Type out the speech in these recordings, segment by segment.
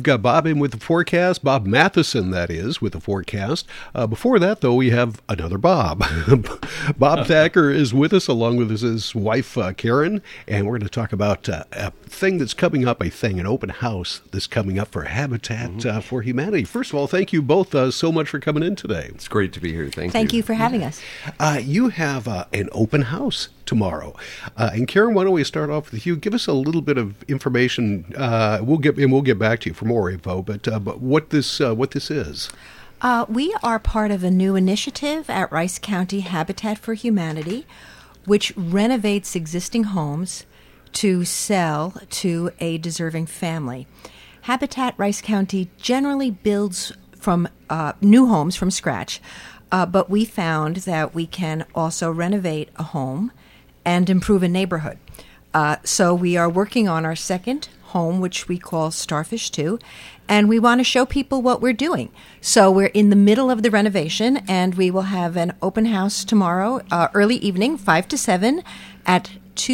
got Bob in with the forecast, Bob Matheson, that is, with the forecast. Before that, though, we have another Bob. Bob Thacker is with us, along with his wife, Karen, and we're going to talk about a thing that's coming up, an open house that's coming up for Habitat for Humanity. First of all, thank you both so much for coming in today. It's great to be here. Thank you. Thank you for having us. You have an open house tomorrow. And Karen, why don't we start off with you? Give us a little bit of information. We'll get back to you for more info. But what this is? We are part of a new initiative at Rice County Habitat for Humanity, which renovates existing homes to sell to a deserving family. Habitat Rice County generally builds from new homes from scratch, but we found that we can also renovate a home and improve a neighborhood. So we are working on our second home, which we call Starfish 2, and we want to show people what we're doing. So we're in the middle of the renovation, and we will have an open house tomorrow, early evening, 5 to 7, at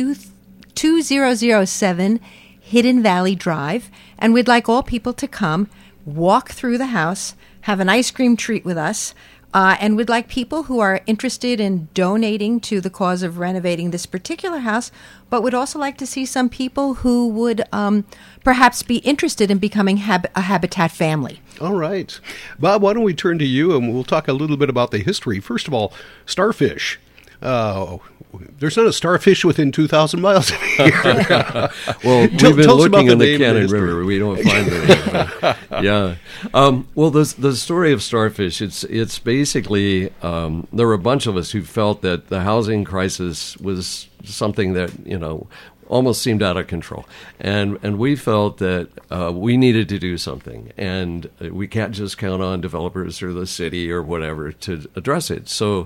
2007 Hidden Valley Drive. And we'd like all people to come, walk through the house, have an ice cream treat with us, and we'd like people who are interested in donating to the cause of renovating this particular house, but would also like to see some people who would perhaps be interested in becoming a Habitat family. All right. Bob, why don't we turn to you, and we'll talk a little bit about the history. First of all, Starfish. There's not a starfish within 2,000 miles of here. Well, we've been looking in the Cannon River. We don't find them. Yeah. Well, the story of Starfish, it's basically, there were a bunch of us who felt that the housing crisis was something that, almost seemed out of control. And we felt that we needed to do something. And we can't just count on developers or the city or whatever to address it. So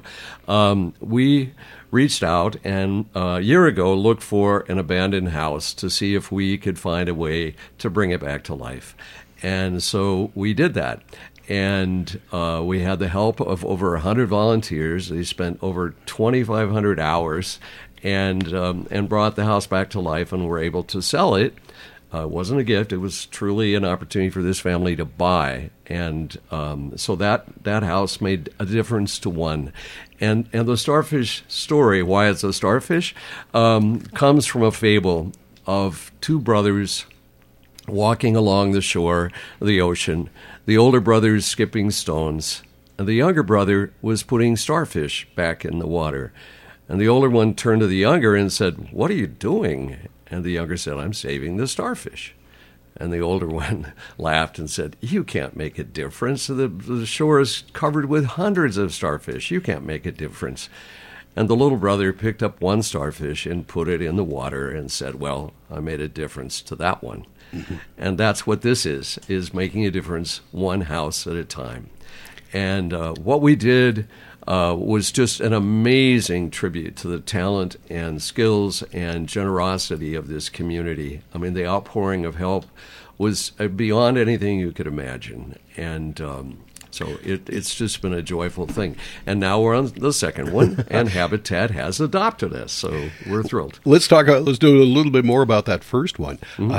we reached out and a year ago looked for an abandoned house to see if we could find a way to bring it back to life. And so we did that. And we had the help of over 100 volunteers. They spent over 2,500 hours and brought the house back to life and were able to sell it. It wasn't a gift. It was truly an opportunity for this family to buy. And so that house made a difference to one. And the starfish story, why it's a starfish, comes from a fable of two brothers walking along the shore of the ocean. The older brother's skipping stones, and the younger brother was putting starfish back in the water. And the older one turned to the younger and said, "What are you doing?" And the younger said, "I'm saving the starfish." And the older one laughed and said, "You can't make a difference. The shore is covered with hundreds of starfish. You can't make a difference." And the little brother picked up one starfish and put it in the water and said, "Well, I made a difference to that one." Mm-hmm. And that's what this is making a difference one house at a time. And what we did was just an amazing tribute to the talent and skills and generosity of this community. I mean, the outpouring of help was beyond anything you could imagine. And so it's just been a joyful thing. And now we're on the second one, and Habitat has adopted us, so we're thrilled. Let's do a little bit more about that first one.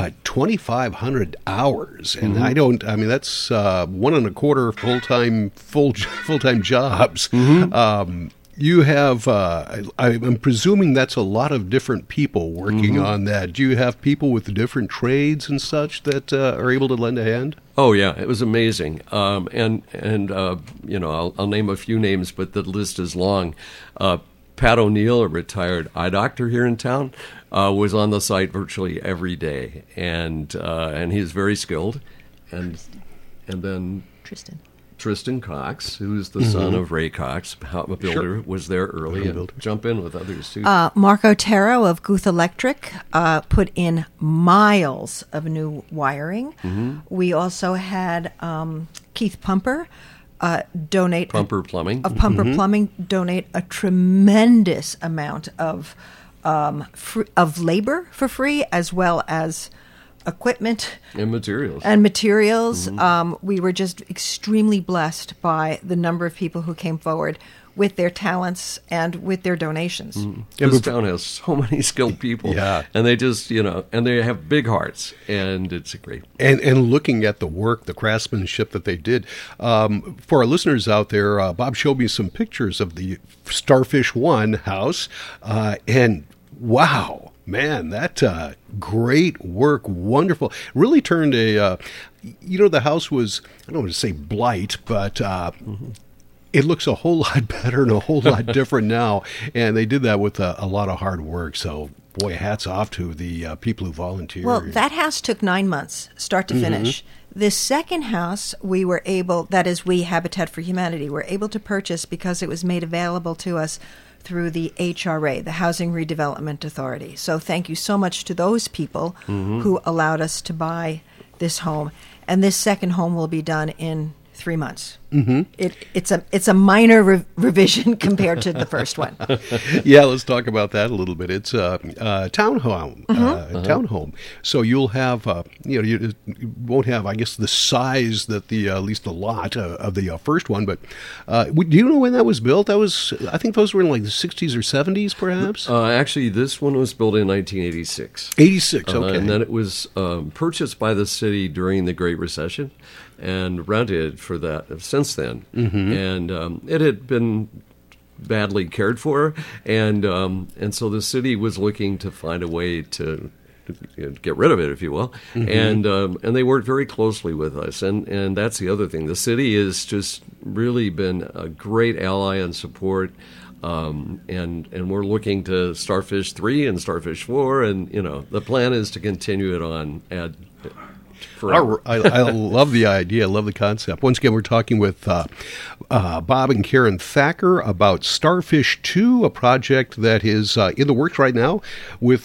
2,500 hours, and that's 1.25 full-time jobs. You have, I'm presuming that's a lot of different people working on that. Do you have people with different trades and such that are able to lend a hand? Oh, yeah, it was amazing. I'll name a few names, but the list is long. Pat O'Neill, a retired eye doctor here in town, was on the site virtually every day, and he's very skilled. And then Tristan Cox, who's the son of Ray Cox, a builder, was there early. And jump in with others, too. Mark Otero of Guth Electric put in miles of new wiring. We also had Keith Pumper donate... Pumper Plumbing. Of Pumper Plumbing donate a tremendous amount of labor for free, as well as equipment and materials. We were just extremely blessed by the number of people who came forward with their talents and with their donations. This town has so many skilled people, and they just, and they have big hearts, and it's great. And looking at the work, the craftsmanship that they did, for our listeners out there, Bob showed me some pictures of the Starfish One house, and wow, man, that great work, wonderful. Really turned the house was, I don't want to say blight, but it looks a whole lot better and a whole lot different now. And they did that with a lot of hard work. So, boy, hats off to the people who volunteered. Well, that house took 9 months, start to finish. This second house, we, Habitat for Humanity, were able to purchase because it was made available to us through the HRA, the Housing Redevelopment Authority. So thank you so much to those people who allowed us to buy this home. And this second home will be done in 3 months. It's a minor revision compared to the first one. Yeah, let's talk about that a little bit. It's a townhome. Townhome. So you'll have, you won't have, I guess, the size that at least the lot of the first one. But do you know when that was built? I think those were in like the 60s or 70s, perhaps. Actually, this one was built in 1986. 86. Okay. And then it was purchased by the city during the Great Recession, and rented for that since then. And it had been badly cared for, and so the city was looking to find a way to get rid of it, if you will. And they worked very closely with us. And that's the other thing. The city has just really been a great ally and support. And we're looking to Starfish 3 and Starfish 4, and the plan is to continue it on forever. I love the idea. I love the concept. Once again, we're talking with Bob and Karen Thacker about Starfish 2, a project that is in the works right now with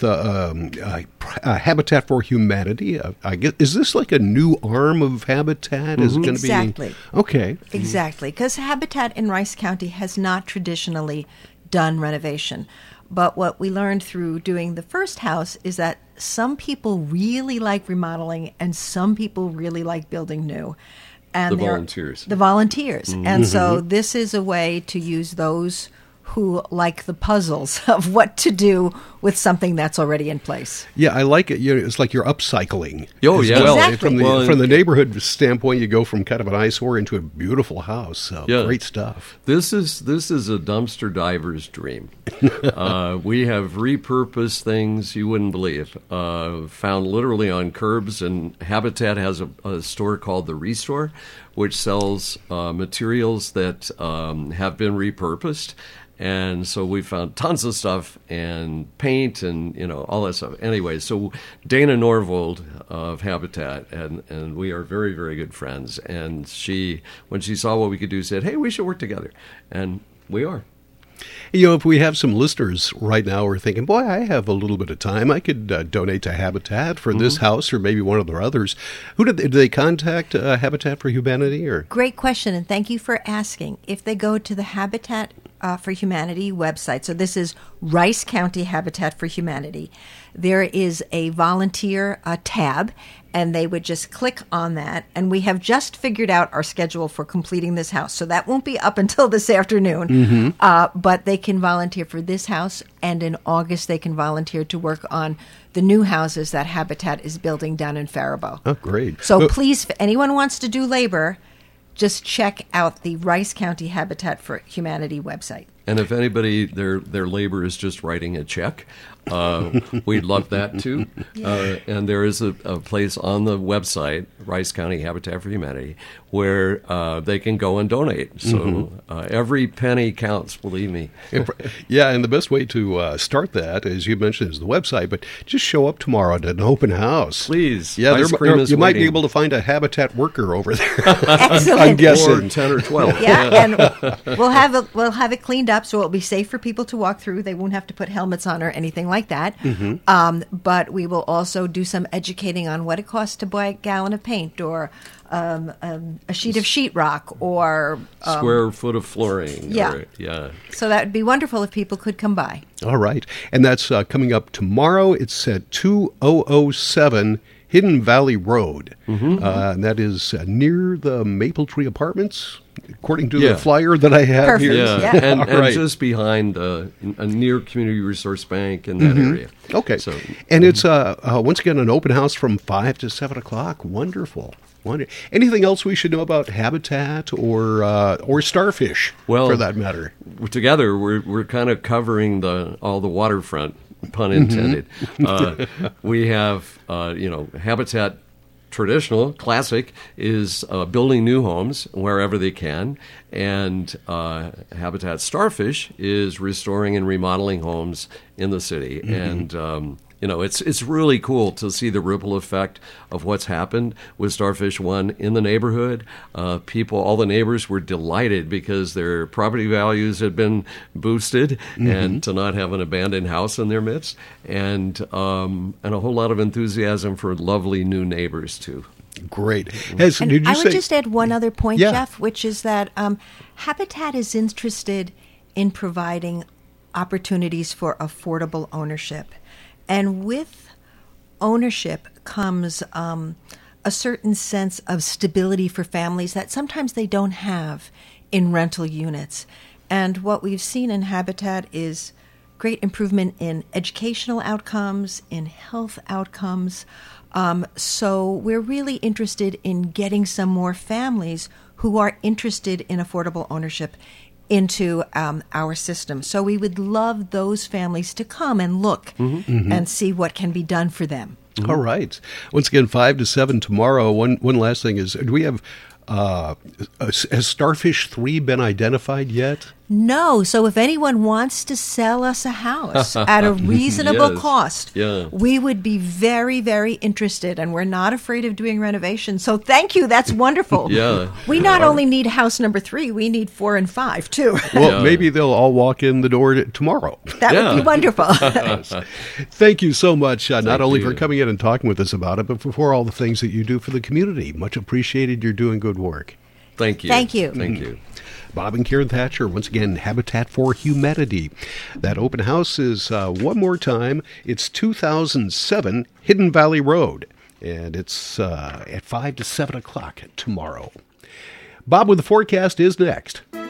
Habitat for Humanity. I guess, is this like a new arm of Habitat? Is it going to be? Exactly. Okay. Exactly, because Habitat in Rice County has not traditionally done renovation. But what we learned through doing the first house is that some people really like remodeling and some people really like building new. And the volunteers. And so this is a way to use those who like the puzzles of what to do with something that's already in place. Yeah, I like it. It's like you're upcycling. Oh, yeah. Well. Exactly. From the neighborhood standpoint, you go from kind of an eyesore into a beautiful house. So great stuff. This is a dumpster diver's dream. We have repurposed things you wouldn't believe, found literally on curbs, and Habitat has a store called The Restore, which sells materials that have been repurposed. And so we found tons of stuff and paint and, all that stuff. Anyway, so Dana Norvold of Habitat, and we are very, very good friends. And when she saw what we could do, said, hey, we should work together. And we are. If we have some listeners right now who are thinking, boy, I have a little bit of time, I could donate to Habitat for this house or maybe one of their others. Did they contact Habitat for Humanity? Or? Great question, and thank you for asking. If they go to the Habitat for Humanity website, so this is Rice County Habitat for Humanity, there is a volunteer tab, and they would just click on that. And we have just figured out our schedule for completing this house. So that won't be up until this afternoon. But they can volunteer for this house. And in August, they can volunteer to work on the new houses that Habitat is building down in Faribault. Oh, great. So please, if anyone wants to do labor, just check out the Rice County Habitat for Humanity website. And if anybody, their labor is just writing a check, we'd love that too. And there is a place on the website, Rice County Habitat for Humanity, where they can go and donate. So every penny counts, believe me. Yeah, and the best way to start that, as you mentioned, is the website, but just show up tomorrow at an open house. Please. Yeah, you might be able to find a Habitat worker over there. Excellent. I'm guessing. Or 10 or 12. Yeah, and we'll have it cleaned up so it'll be safe for people to walk through. They won't have to put helmets on or anything like that. But we will also do some educating on what it costs to buy a gallon of paint or a sheet of sheetrock or square foot of flooring. Yeah. So that would be wonderful if people could come by. All right. And that's coming up tomorrow. It's at 2007 Hidden Valley Road. And that is near the Maple Tree Apartments, according to the flyer that I have Perfect. here. Yeah, and just behind a near Community Resource Bank in that area. Okay. So, and it's, once again, an open house from 5 to 7 o'clock. Wonderful. Anything else we should know about Habitat or Starfish, for that matter? Together, we're kind of covering all the waterfront, pun intended. We have, Habitat traditional, classic, is building new homes wherever they can, and Habitat Starfish is restoring and remodeling homes in the city. And it's really cool to see the ripple effect of what's happened with Starfish One in the neighborhood. All the neighbors were delighted because their property values had been boosted, and to not have an abandoned house in their midst, and a whole lot of enthusiasm for lovely new neighbors too. Great. I would just add one other point, Jeff, which is that Habitat is interested in providing opportunities for affordable ownership. And with ownership comes a certain sense of stability for families that sometimes they don't have in rental units. And what we've seen in Habitat is great improvement in educational outcomes, in health outcomes. So we're really interested in getting some more families who are interested in affordable ownership into our system. So we would love those families to come and look and see what can be done for them. All right. Once again, 5 to 7 tomorrow. One last thing is, do we have, has Starfish 3 been identified yet? No. So if anyone wants to sell us a house at a reasonable cost, we would be very, very interested. And we're not afraid of doing renovations. So thank you. That's wonderful. We not only need house number 3, we need 4 and 5 too. Well, maybe they'll all walk in the door tomorrow. That would be wonderful. Thank you so much, not only for coming in and talking with us about it, but for all the things that you do for the community. Much appreciated. You're doing good work. Thank you. Thank you. Thank you. Bob and Karen Thatcher, once again, Habitat for Humanity. That open house is, one more time, it's 2007 Hidden Valley Road, and it's at 5 to 7 o'clock tomorrow. Bob with the forecast is next.